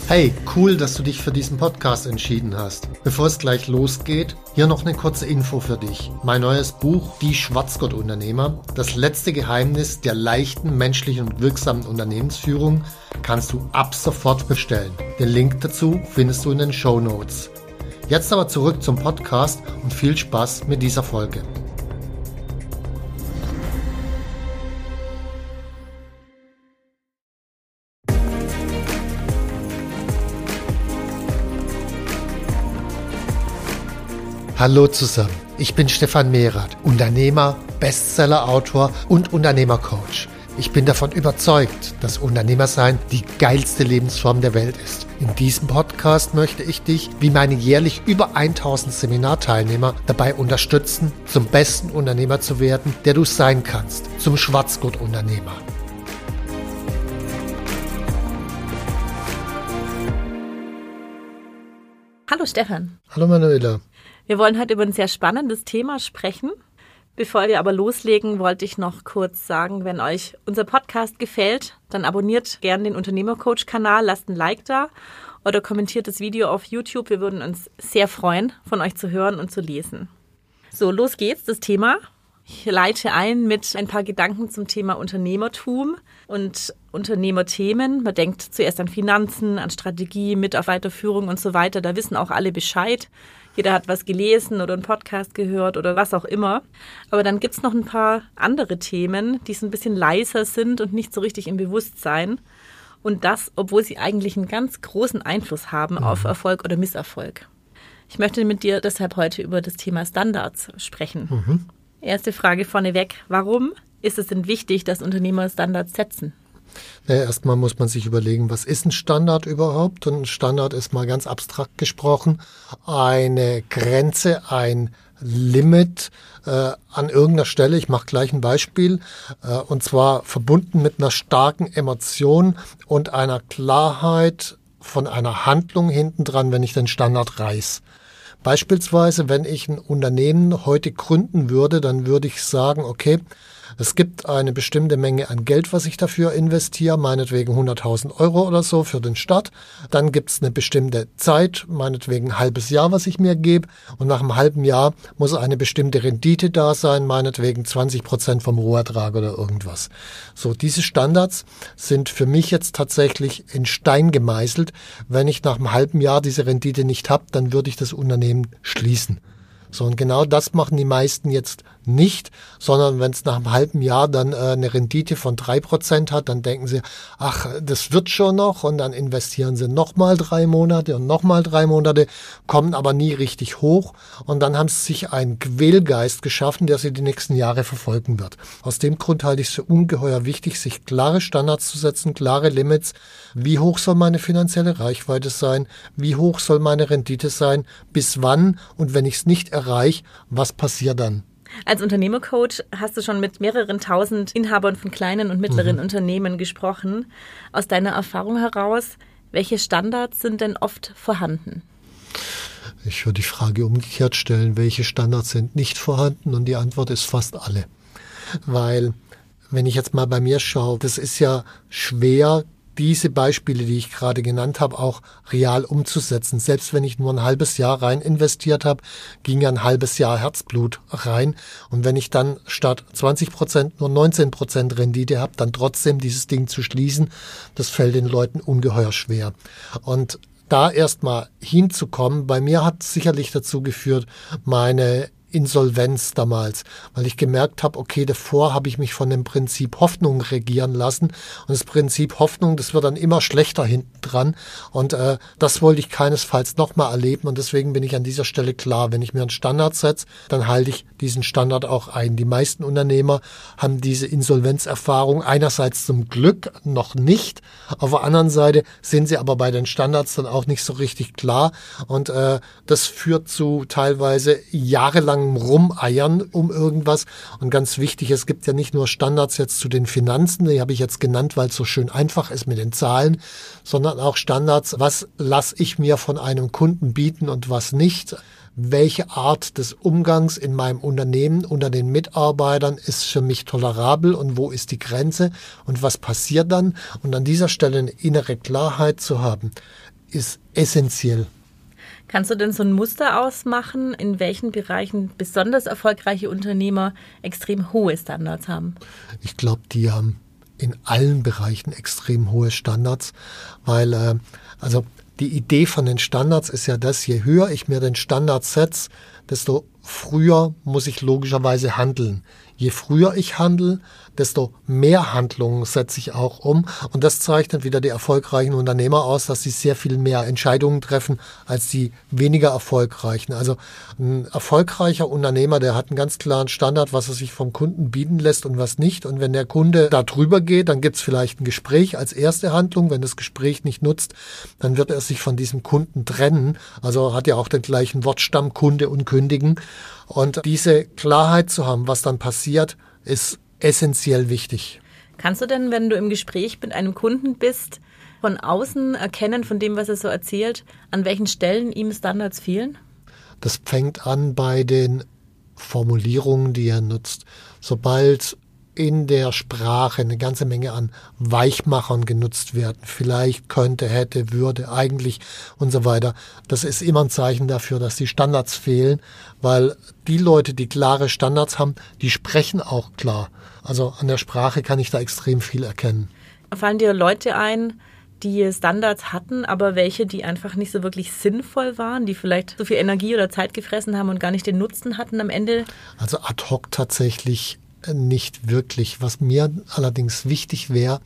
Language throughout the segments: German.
Hey, cool, dass du dich für diesen Podcast entschieden hast. Bevor es gleich losgeht, hier noch eine kurze Info für dich. Mein neues Buch, Die Schwarzgurt-Unternehmer, das letzte Geheimnis der leichten, menschlichen und wirksamen Unternehmensführung, kannst du ab sofort bestellen. Den Link dazu findest du in den Shownotes. Jetzt aber zurück zum Podcast und viel Spaß mit dieser Folge. Hallo zusammen, ich bin Stefan Mehrath, Unternehmer, Bestseller-Autor und Unternehmercoach. Ich bin davon überzeugt, dass Unternehmersein die geilste Lebensform der Welt ist. In diesem Podcast möchte ich dich, wie meine jährlich über 1000 Seminarteilnehmer, dabei unterstützen, zum besten Unternehmer zu werden, der du sein kannst, zum Schwarzgurt-Unternehmer. Hallo Stefan. Hallo Manuela. Wir wollen heute über ein sehr spannendes Thema sprechen. Bevor wir aber loslegen, wollte ich noch kurz sagen, wenn euch unser Podcast gefällt, dann abonniert gerne den Unternehmercoach-Kanal, lasst ein Like da oder kommentiert das Video auf YouTube. Wir würden uns sehr freuen, von euch zu hören und zu lesen. So, los geht's, das Thema. Ich leite ein mit ein paar Gedanken zum Thema Unternehmertum und Unternehmerthemen. Man denkt zuerst an Finanzen, an Strategie, Mitarbeiterführung und so weiter. Da wissen auch alle Bescheid. Jeder hat was gelesen oder einen Podcast gehört oder was auch immer. Aber dann gibt's noch ein paar andere Themen, die so ein bisschen leiser sind und nicht so richtig im Bewusstsein. Und das, obwohl sie eigentlich einen ganz großen Einfluss haben auf Erfolg oder Misserfolg. Ich möchte mit dir deshalb heute über das Thema Standards sprechen. Erste Frage vorneweg. Warum ist es denn wichtig, dass Unternehmer Standards setzen? Naja, erstmal muss man sich überlegen, was ist ein Standard überhaupt? Und ein Standard ist mal ganz abstrakt gesprochen eine Grenze, ein Limit an irgendeiner Stelle. Ich mache gleich ein Beispiel, und zwar verbunden mit einer starken Emotion und einer Klarheit von einer Handlung hintendran, wenn ich den Standard reiß. Beispielsweise, wenn ich ein Unternehmen heute gründen würde, dann würde ich sagen, okay, es gibt eine bestimmte Menge an Geld, was ich dafür investiere, meinetwegen 100.000 Euro oder so für den Start. Dann gibt es eine bestimmte Zeit, meinetwegen ein halbes Jahr, was ich mir gebe. Und nach einem halben Jahr muss eine bestimmte Rendite da sein, meinetwegen 20% vom Rohertrag oder irgendwas. So, diese Standards sind für mich jetzt tatsächlich in Stein gemeißelt. Wenn ich nach einem halben Jahr diese Rendite nicht habe, dann würde ich das Unternehmen schließen. So, und genau das machen die meisten jetzt nicht, sondern wenn es nach einem halben Jahr dann eine Rendite von 3% hat, dann denken sie, ach, das wird schon noch, und dann investieren sie nochmal 3 Monate und nochmal 3 Monate, kommen aber nie richtig hoch, und dann haben sie sich einen Quälgeist geschaffen, der sie die nächsten Jahre verfolgen wird. Aus dem Grund halte ich es für ungeheuer wichtig, sich klare Standards zu setzen, klare Limits. Wie hoch soll meine finanzielle Reichweite sein? Wie hoch soll meine Rendite sein? Bis wann? Und wenn ich es nicht erreiche, was passiert dann? Als Unternehmercoach hast du schon mit mehreren tausend Inhabern von kleinen und mittleren Unternehmen gesprochen. Aus deiner Erfahrung heraus, welche Standards sind denn oft vorhanden? Ich würde die Frage umgekehrt stellen, welche Standards sind nicht vorhanden? Und die Antwort ist fast alle. Weil, wenn ich jetzt mal bei mir schaue, das ist ja schwer, diese Beispiele, die ich gerade genannt habe, auch real umzusetzen. Selbst wenn ich nur ein halbes Jahr rein investiert habe, ging ja ein halbes Jahr Herzblut rein. Und wenn ich dann statt 20% nur 19% Rendite habe, dann trotzdem dieses Ding zu schließen, das fällt den Leuten ungeheuer schwer. Und da erstmal hinzukommen, bei mir hat es sicherlich dazu geführt, meine Insolvenz damals, weil ich gemerkt habe, okay, davor habe ich mich von dem Prinzip Hoffnung regieren lassen, und das Prinzip Hoffnung, das wird dann immer schlechter hinten dran, und das wollte ich keinesfalls nochmal erleben, und deswegen bin ich an dieser Stelle klar, wenn ich mir einen Standard setze, dann halte ich diesen Standard auch ein. Die meisten Unternehmer haben diese Insolvenzerfahrung einerseits zum Glück noch nicht, auf der anderen Seite sind sie aber bei den Standards dann auch nicht so richtig klar, und das führt zu teilweise jahrelangem Rumeiern um irgendwas. Und ganz wichtig, es gibt ja nicht nur Standards jetzt zu den Finanzen, die habe ich jetzt genannt, weil es so schön einfach ist mit den Zahlen, sondern auch Standards, was lasse ich mir von einem Kunden bieten und was nicht. Welche Art des Umgangs in meinem Unternehmen unter den Mitarbeitern ist für mich tolerabel und wo ist die Grenze und was passiert dann? Und an dieser Stelle eine innere Klarheit zu haben. ist essentiell. Kannst du denn so ein Muster ausmachen, in welchen Bereichen besonders erfolgreiche Unternehmer extrem hohe Standards haben? Ich glaube, die haben in allen Bereichen extrem hohe Standards, weil die Idee von den Standards ist ja das, je höher ich mir den Standard setze, desto früher muss ich logischerweise handeln. Je früher ich handle, desto mehr Handlungen setze ich auch um. Und das zeichnet wieder die erfolgreichen Unternehmer aus, dass sie sehr viel mehr Entscheidungen treffen als die weniger erfolgreichen. Also ein erfolgreicher Unternehmer, der hat einen ganz klaren Standard, was er sich vom Kunden bieten lässt und was nicht. Und wenn der Kunde da drüber geht, dann gibt es vielleicht ein Gespräch als erste Handlung. Wenn das Gespräch nicht nutzt, dann wird er sich von diesem Kunden trennen. Also hat ja auch den gleichen Wortstamm, Kunde und Kündigen. Und diese Klarheit zu haben, was dann passiert, ist essentiell wichtig. Kannst du denn, wenn du im Gespräch mit einem Kunden bist, von außen erkennen, von dem, was er so erzählt, an welchen Stellen ihm Standards fehlen? Das fängt an bei den Formulierungen, die er nutzt. Sobald in der Sprache eine ganze Menge an Weichmachern genutzt werden, vielleicht, könnte, hätte, würde, eigentlich und so weiter, das ist immer ein Zeichen dafür, dass die Standards fehlen, weil die Leute, die klare Standards haben, die sprechen auch klar. Also an der Sprache kann ich da extrem viel erkennen. Fallen dir Leute ein, die Standards hatten, aber welche, die einfach nicht so wirklich sinnvoll waren, die vielleicht so viel Energie oder Zeit gefressen haben und gar nicht den Nutzen hatten am Ende? Also ad hoc tatsächlich nicht wirklich. Was mir allerdings wichtig wäre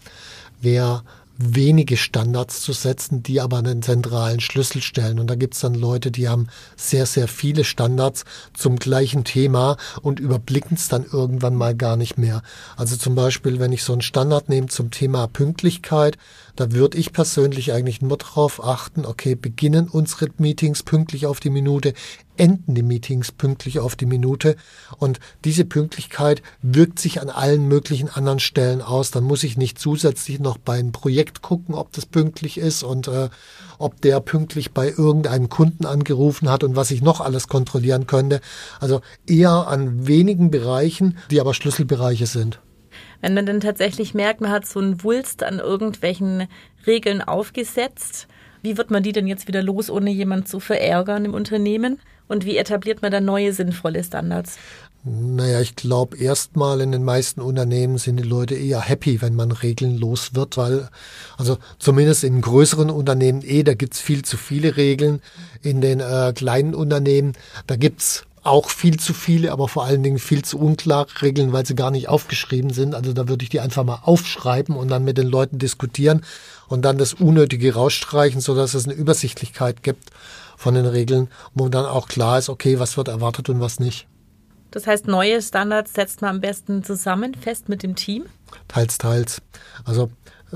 wenige Standards zu setzen, die aber einen zentralen Schlüssel stellen. Und da gibt es dann Leute, die haben sehr, sehr viele Standards zum gleichen Thema und überblicken es dann irgendwann mal gar nicht mehr. Also zum Beispiel, wenn ich so einen Standard nehme zum Thema Pünktlichkeit, da würde ich persönlich eigentlich nur darauf achten, okay, beginnen unsere Meetings pünktlich auf die Minute, enden die Meetings pünktlich auf die Minute. Und diese Pünktlichkeit wirkt sich an allen möglichen anderen Stellen aus. Dann muss ich nicht zusätzlich noch bei einem Projekt gucken, ob das pünktlich ist und ob der pünktlich bei irgendeinem Kunden angerufen hat und was ich noch alles kontrollieren könnte. Also eher an wenigen Bereichen, die aber Schlüsselbereiche sind. Wenn man dann tatsächlich merkt, man hat so einen Wulst an irgendwelchen Regeln aufgesetzt, wie wird man die denn jetzt wieder los, ohne jemanden zu verärgern im Unternehmen? Und wie etabliert man dann neue, sinnvolle Standards? Naja, ich glaube, erstmal in den meisten Unternehmen sind die Leute eher happy, wenn man Regeln los wird, weil, also zumindest in größeren Unternehmen da gibt's viel zu viele Regeln. In den kleinen Unternehmen, da gibt's auch viel zu viele, aber vor allen Dingen viel zu unklare Regeln, weil sie gar nicht aufgeschrieben sind. Also da würde ich die einfach mal aufschreiben und dann mit den Leuten diskutieren und dann das Unnötige rausstreichen, sodass es eine Übersichtlichkeit gibt von den Regeln, wo dann auch klar ist, okay, was wird erwartet und was nicht. Das heißt, neue Standards setzt man am besten zusammen, fest mit dem Team? Teils, teils. Also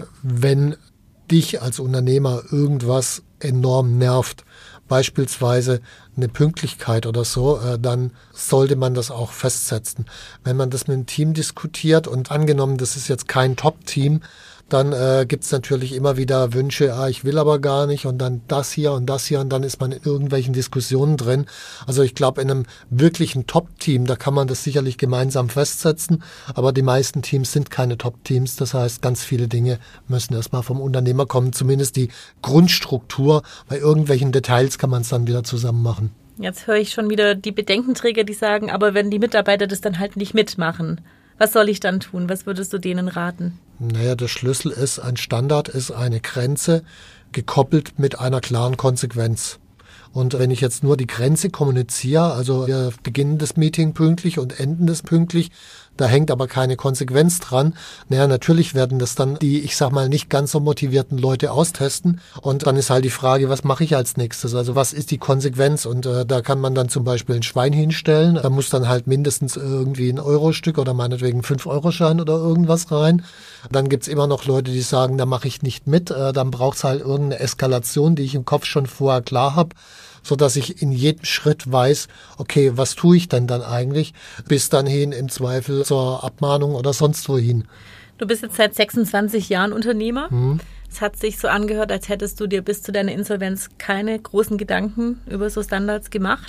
wenn dich als Unternehmer irgendwas enorm nervt, beispielsweise eine Pünktlichkeit oder so, dann sollte man das auch festsetzen. Wenn man das mit dem Team diskutiert und angenommen, das ist jetzt kein Top-Team, dann gibt es natürlich immer wieder Wünsche, ich will aber gar nicht und dann das hier und dann ist man in irgendwelchen Diskussionen drin. Also ich glaube, in einem wirklichen Top-Team, da kann man das sicherlich gemeinsam festsetzen, aber die meisten Teams sind keine Top-Teams. Das heißt, ganz viele Dinge müssen erstmal vom Unternehmer kommen, zumindest die Grundstruktur. Bei irgendwelchen Details kann man es dann wieder zusammen machen. Jetzt höre ich schon wieder die Bedenkenträger, die sagen, aber wenn die Mitarbeiter das dann halt nicht mitmachen, was soll ich dann tun? Was würdest du denen raten? Naja, der Schlüssel ist, ein Standard ist eine Grenze gekoppelt mit einer klaren Konsequenz. Und wenn ich jetzt nur die Grenze kommuniziere, also wir beginnen das Meeting pünktlich und enden das pünktlich, da hängt aber keine Konsequenz dran. Naja, natürlich werden das dann die, ich sag mal, nicht ganz so motivierten Leute austesten. Und dann ist halt die Frage, was mache ich als nächstes? Also was ist die Konsequenz? Und da kann man dann zum Beispiel ein Schwein hinstellen. Da muss dann halt mindestens irgendwie ein Euro-Stück oder meinetwegen 5-Euro-Schein oder irgendwas rein. Dann gibt's immer noch Leute, die sagen, da mache ich nicht mit. Dann braucht's halt irgendeine Eskalation, die ich im Kopf schon vorher klar habe, so dass ich in jedem Schritt weiß, okay, was tue ich denn dann eigentlich, bis dann hin im Zweifel zur Abmahnung oder sonst wohin. Du bist jetzt seit 26 Jahren Unternehmer. Es hat sich so angehört, als hättest du dir bis zu deiner Insolvenz keine großen Gedanken über so Standards gemacht.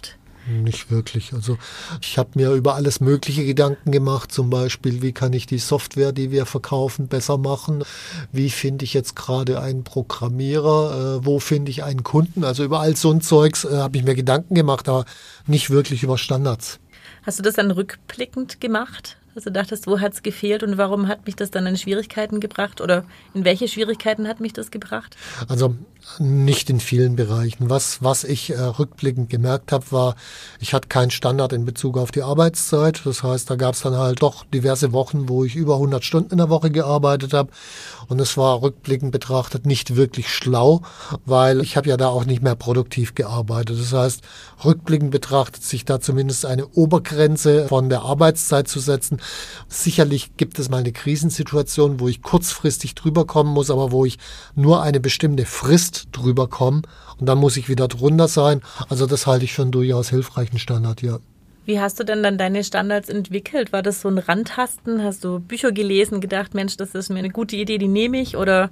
Nicht wirklich. Also ich habe mir über alles Mögliche Gedanken gemacht, zum Beispiel, wie kann ich die Software, die wir verkaufen, besser machen? Wie finde ich jetzt gerade einen Programmierer? Wo finde ich einen Kunden? Also über all so ein Zeugs habe ich mir Gedanken gemacht, aber nicht wirklich über Standards. Hast du das dann rückblickend gemacht? Also dachtest, wo hat es gefehlt und warum hat mich das dann in Schwierigkeiten gebracht oder in welche Schwierigkeiten hat mich das gebracht? Also nicht in vielen Bereichen. Was ich rückblickend gemerkt habe, war, ich hatte keinen Standard in Bezug auf die Arbeitszeit. Das heißt, da gab es dann halt doch diverse Wochen, wo ich über 100 Stunden in der Woche gearbeitet habe. Und es war rückblickend betrachtet nicht wirklich schlau, weil ich habe ja da auch nicht mehr produktiv gearbeitet. Das heißt, rückblickend betrachtet sich da zumindest eine Obergrenze von der Arbeitszeit zu setzen. Sicherlich gibt es mal eine Krisensituation, wo ich kurzfristig drüber kommen muss, aber wo ich nur eine bestimmte Frist drüber komme und dann muss ich wieder drunter sein. Also das halte ich für einen durchaus hilfreichen Standard, ja. Wie hast du denn dann deine Standards entwickelt? War das so ein Randtasten? Hast du Bücher gelesen, gedacht, Mensch, das ist mir eine gute Idee, die nehme ich? Oder?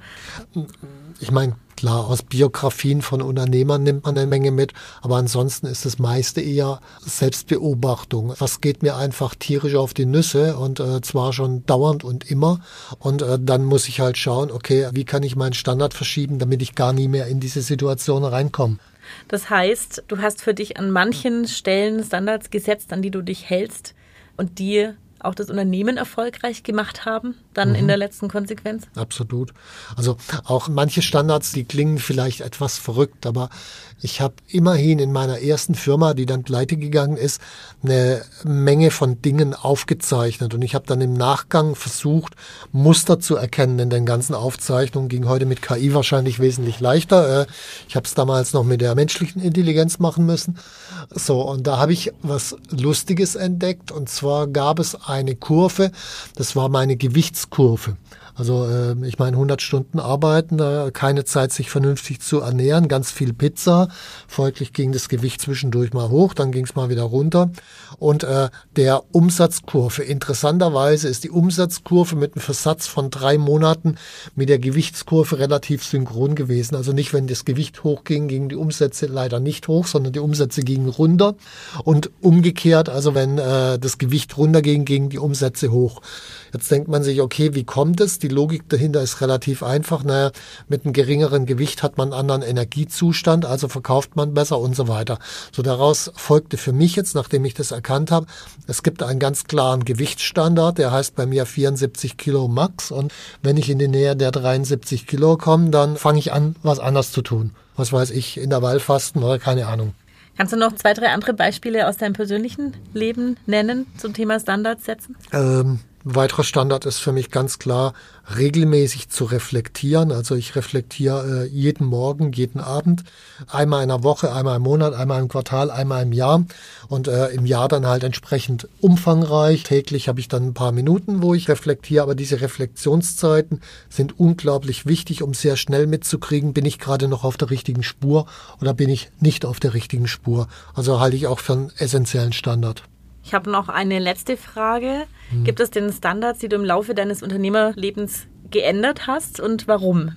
Ich meine, klar, aus Biografien von Unternehmern nimmt man eine Menge mit, aber ansonsten ist das meiste eher Selbstbeobachtung. Was geht mir einfach tierisch auf die Nüsse und zwar schon dauernd und immer. Und dann muss ich halt schauen, okay, wie kann ich meinen Standard verschieben, damit ich gar nie mehr in diese Situation reinkomme. Das heißt, du hast für dich an manchen Stellen Standards gesetzt, an die du dich hältst und die auch das Unternehmen erfolgreich gemacht haben, dann in der letzten Konsequenz? Absolut. Also auch manche Standards, die klingen vielleicht etwas verrückt, aber ich habe immerhin in meiner ersten Firma, die dann pleite gegangen ist, eine Menge von Dingen aufgezeichnet. Und ich habe dann im Nachgang versucht, Muster zu erkennen in den ganzen Aufzeichnungen. Ging heute mit KI wahrscheinlich wesentlich leichter. Ich habe es damals noch mit der menschlichen Intelligenz machen müssen. So, und da habe ich was Lustiges entdeckt. Und zwar gab es eine Kurve, das war meine Gewichtskurve. Also ich meine 100 Stunden arbeiten, keine Zeit sich vernünftig zu ernähren, ganz viel Pizza. Folglich ging das Gewicht zwischendurch mal hoch, dann ging es mal wieder runter. Und der Umsatzkurve, interessanterweise ist die Umsatzkurve mit einem Versatz von 3 Monaten mit der Gewichtskurve relativ synchron gewesen. Also nicht, wenn das Gewicht hochging, gingen die Umsätze leider nicht hoch, sondern die Umsätze gingen runter. Und umgekehrt, also wenn das Gewicht runterging, gingen die Umsätze hoch. Jetzt denkt man sich, okay, wie kommt es? Die Logik dahinter ist relativ einfach. Naja, mit einem geringeren Gewicht hat man einen anderen Energiezustand, also verkauft man besser und so weiter. So daraus folgte für mich jetzt, nachdem ich das erkannt habe, es gibt einen ganz klaren Gewichtsstandard, der heißt bei mir 74 Kilo Max. Und wenn ich in die Nähe der 73 Kilo komme, dann fange ich an, was anders zu tun. Was weiß ich, Intervallfasten oder keine Ahnung. Kannst du noch 2, 3 andere Beispiele aus deinem persönlichen Leben nennen zum Thema Standards setzen? Ein weiterer Standard ist für mich ganz klar, regelmäßig zu reflektieren. Also ich reflektiere jeden Morgen, jeden Abend, einmal in der Woche, einmal im Monat, einmal im Quartal, einmal im Jahr und im Jahr dann halt entsprechend umfangreich. Täglich habe ich dann ein paar Minuten, wo ich reflektiere, aber diese Reflexionszeiten sind unglaublich wichtig, um sehr schnell mitzukriegen, bin ich gerade noch auf der richtigen Spur oder bin ich nicht auf der richtigen Spur. Also halte ich auch für einen essentiellen Standard. Ich habe noch eine letzte Frage. Gibt es denn Standards, die du im Laufe deines Unternehmerlebens geändert hast und warum?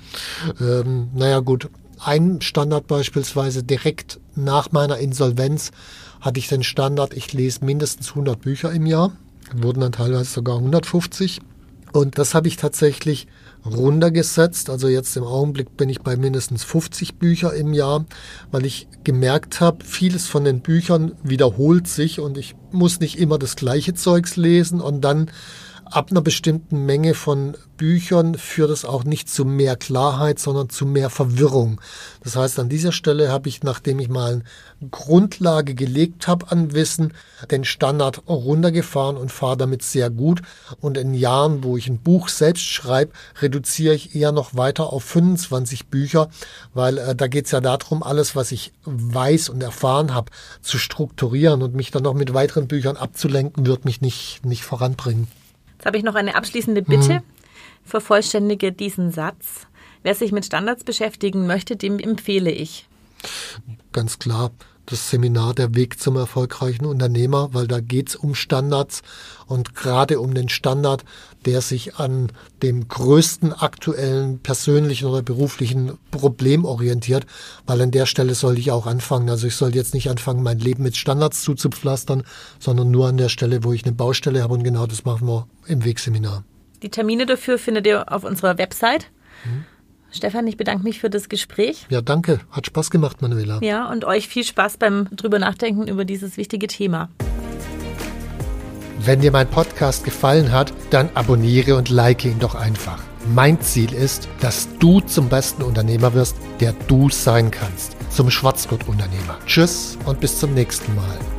Naja gut, ein Standard beispielsweise direkt nach meiner Insolvenz hatte ich den Standard, ich lese mindestens 100 Bücher im Jahr, wurden dann teilweise sogar 150 und das habe ich tatsächlich runtergesetzt. Also jetzt im Augenblick bin ich bei mindestens 50 Bücher im Jahr, weil ich gemerkt habe, vieles von den Büchern wiederholt sich und ich muss nicht immer das gleiche Zeugs lesen und dann ab einer bestimmten Menge von Büchern führt es auch nicht zu mehr Klarheit, sondern zu mehr Verwirrung. Das heißt, an dieser Stelle habe ich, nachdem ich mal eine Grundlage gelegt habe an Wissen, den Standard runtergefahren und fahre damit sehr gut. Und in Jahren, wo ich ein Buch selbst schreibe, reduziere ich eher noch weiter auf 25 Bücher, weil da geht es ja darum, alles, was ich weiß und erfahren habe, zu strukturieren und mich dann noch mit weiteren Büchern abzulenken, wird mich nicht voranbringen. Jetzt habe ich noch eine abschließende Bitte. Vervollständige diesen Satz. Wer sich mit Standards beschäftigen möchte, dem empfehle ich. Ganz klar. das Seminar Der Weg zum erfolgreichen Unternehmer, weil da geht's um Standards und gerade um den Standard, der sich an dem größten aktuellen persönlichen oder beruflichen Problem orientiert, weil an der Stelle soll ich auch anfangen. Also ich soll jetzt nicht anfangen, mein Leben mit Standards zuzupflastern, sondern nur an der Stelle, wo ich eine Baustelle habe, und genau das machen wir im Wegseminar. Die Termine dafür findet ihr auf unserer Website. Stefan, ich bedanke mich für das Gespräch. Ja, danke. Hat Spaß gemacht, Manuela. Ja, und euch viel Spaß beim drüber nachdenken über dieses wichtige Thema. Wenn dir mein Podcast gefallen hat, dann abonniere und like ihn doch einfach. Mein Ziel ist, dass du zum besten Unternehmer wirst, der du sein kannst. Zum Schwarzgurt-Unternehmer. Tschüss und bis zum nächsten Mal.